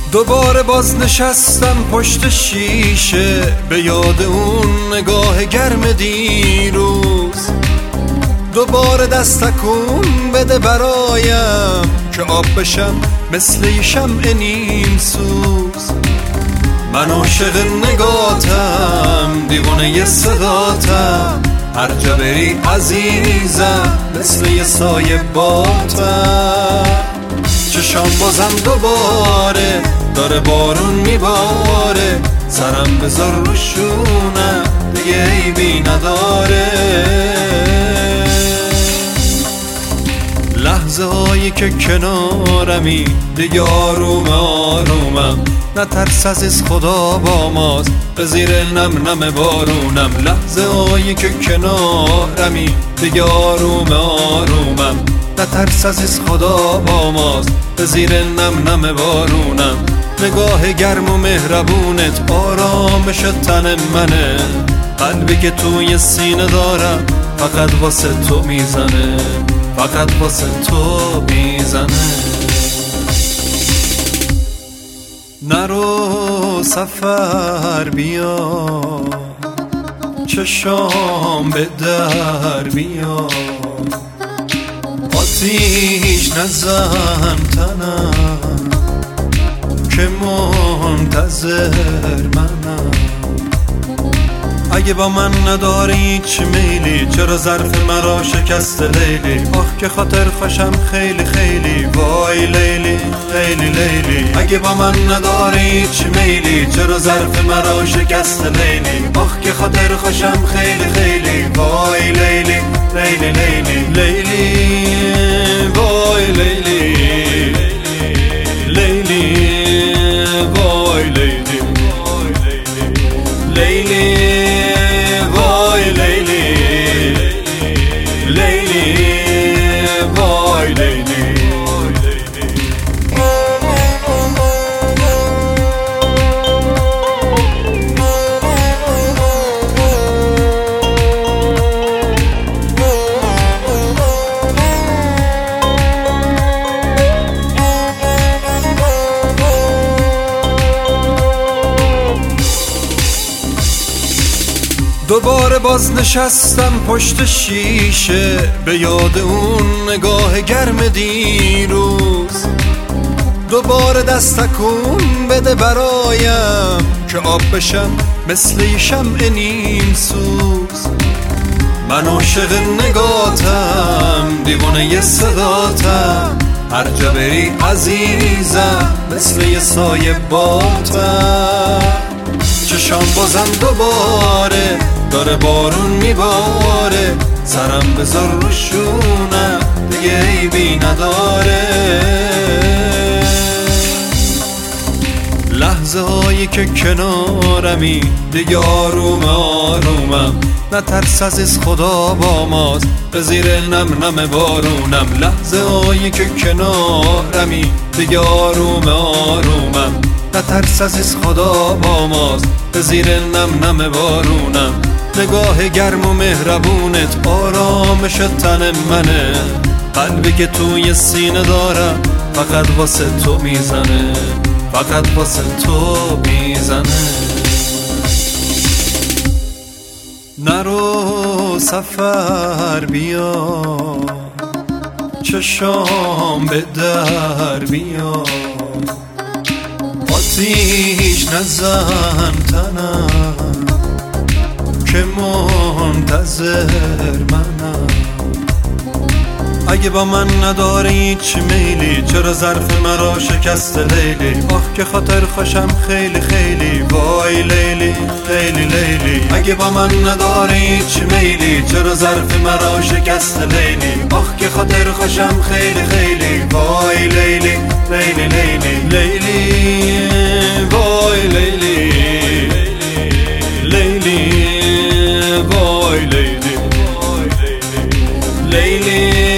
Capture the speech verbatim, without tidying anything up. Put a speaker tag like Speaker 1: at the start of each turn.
Speaker 1: دوباره باز نشستم پشت شیشه، به یاد اون نگاه گرم دیروز. دوباره دست تکون بده برایم که آب بشم مثل یه شمع نیم سوز. من عاشق نگاتم، دیوانه ی صداتم، هر جا بری عزیزم مثل یه سایه باتم. چشام بازم دوباره داره بارون میباره، سرم بذار رو شونم دیگه عیبی نداره. لحظه هایی که کنارمی دیگه آروم آرومم، نترس از خدا با ماست به زیر نم نم بارونم. لحظه هایی که کنارمی دیگه آروم آرومم، نترس از خدا با ماست به زیر نم نم بارونم. نگاه گرم و مهربونت آرامش تن منه، قلبی که توی سینه دارم فقط واسه تو میزنه، فقط واسه تو میزنه. نرو سفر بیا، چشام به در بیا، آتیش نزن تنم که منتظر منم. اگه با من نداری هیچ میلی، چرا ظرف مرا شکست لیلی؟ آخ که خاطر خوشم خیلی خیلی، وای لیلی لیلی لیلی. اگه با من نداری هیچ میلی، چرا ظرف مرا شکست لیلی؟ آخ که خاطر خوشم خیلی خیلی، وای لیلی لیلی لیلی لیلی، وای لیلی لیلی، وای لیلی لیلی، وای لیلی لیلی، وای لیلی. دوباره باز نشستم پشت شیشه، به یاد اون نگاه گرم دیروز. دوباره دست تکون بده برایم که آب بشم مثل یه شمع نیم سوز. من عاشق نگاتم، دیوانه ی صداتم، هر جا بری عزیزم مثل یه سایه باتم. چشام بازم دوباره داره بارون میباره، سرم بذار رو شونم دیگه عیبی نداره. لحظه هایی که کنارمی دیگه آروم آرومم، نترس از خدا با ماست به زیر نم نم بارونم. لحظه هایی که کنارمی دیگه آروم آرومم، نترس از خدا با ماست به زیر نم نم بارونم. نگاه گرم و مهربونت آرامش تن منه، قلبی که توی سینه دارم فقط واسه تو میزنه، فقط واسه تو میزنه. نرو سفر بیا، چشام به در بیا، آتیش نزن تنم که منتظر منم. اگه با من نداری هیچ میلی، چرا ظرف مرا شکست لیلی؟ آخ که خاطر خوشم خیلی خیلی، وای لیلی لیلی لیلی. اگه با من نداری هیچ میلی، چرا ظرف مرا شکست لیلی؟ آخ که خاطر خوشم خیلی خیلی، وای لیلی لیلی لیلی لیلی، وای لیلی لیلی، وای لیلی لیلی.